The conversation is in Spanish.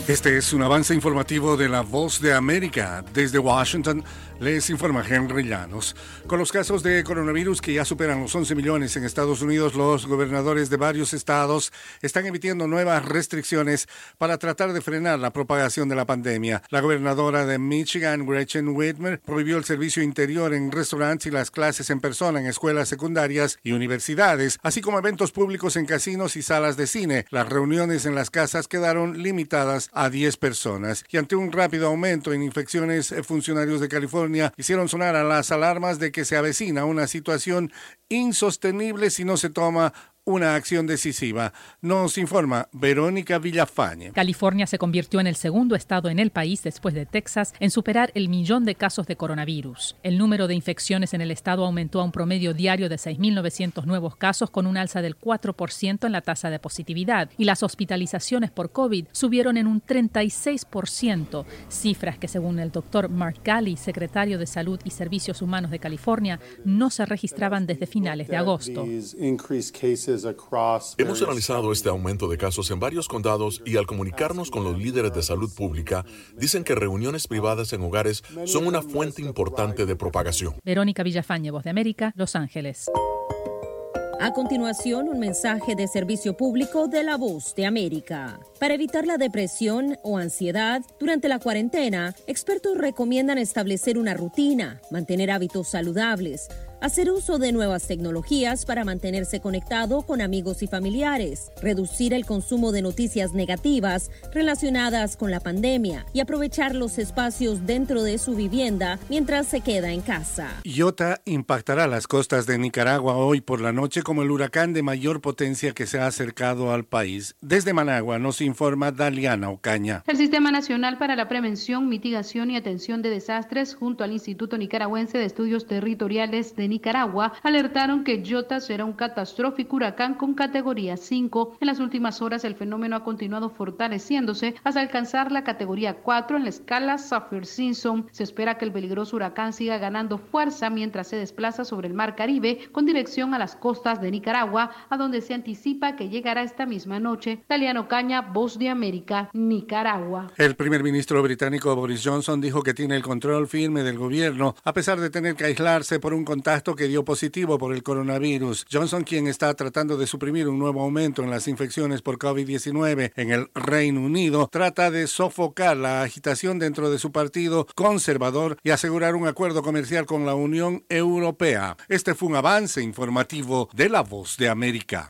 Este es un avance informativo de La Voz de América. Desde Washington les informa Henry Llanos. Con los casos de coronavirus que ya superan los 11 millones en Estados Unidos, los gobernadores de varios estados están emitiendo nuevas restricciones para tratar de frenar la propagación de la pandemia. La gobernadora de Michigan, Gretchen Whitmer, prohibió el servicio interior en restaurantes y las clases en persona en escuelas secundarias y universidades, así como eventos públicos en casinos y salas de cine. Las reuniones en las casas quedaron limitadas a 10 personas. Y ante un rápido aumento en infecciones, funcionarios de California hicieron sonar a las alarmas de que se avecina una situación insostenible si no se toma una acción decisiva. Nos informa Verónica Villafañe. California se convirtió en el segundo estado en el país, después de Texas, en superar el 1.000.000 de casos de coronavirus. El número de infecciones en el estado aumentó a un promedio diario de 6.900 nuevos casos, con un alza del 4% en la tasa de positividad, y las hospitalizaciones por COVID subieron en un 36%, cifras que, según el doctor Mark Ghaly, secretario de Salud y Servicios Humanos de California, no se registraban desde finales de agosto. Hemos analizado este aumento de casos en varios condados y al comunicarnos con los líderes de salud pública, dicen que reuniones privadas en hogares son una fuente importante de propagación. Verónica Villafañe, Voz de América, Los Ángeles. A continuación, un mensaje de servicio público de La Voz de América. Para evitar la depresión o ansiedad durante la cuarentena, expertos recomiendan establecer una rutina, mantener hábitos saludables, hacer uso de nuevas tecnologías para mantenerse conectado con amigos y familiares, reducir el consumo de noticias negativas relacionadas con la pandemia y aprovechar los espacios dentro de su vivienda mientras se queda en casa. Iota impactará las costas de Nicaragua hoy por la noche como el huracán de mayor potencia que se ha acercado al país. Desde Managua nos informa Daliana Ocaña. El Sistema Nacional para la Prevención, Mitigación y Atención de Desastres, junto al Instituto Nicaragüense de Estudios Territoriales de Nicaragua, alertaron que Iota será un catastrófico huracán con categoría 5. En las últimas horas el fenómeno ha continuado fortaleciéndose hasta alcanzar la categoría 4 en la escala Saffir-Simpson. Se espera que el peligroso huracán siga ganando fuerza mientras se desplaza sobre el Mar Caribe con dirección a las costas de Nicaragua, a donde se anticipa que llegará esta misma noche. Daliano Caña, Voz de América, Nicaragua. El primer ministro británico Boris Johnson dijo que tiene el control firme del gobierno, a pesar de tener que aislarse por un contacto que dio positivo por el coronavirus. Johnson, quien está tratando de suprimir un nuevo aumento en las infecciones por COVID-19 en el Reino Unido, trata de sofocar la agitación dentro de su partido conservador y asegurar un acuerdo comercial con la Unión Europea. Este fue un avance informativo de La Voz de América.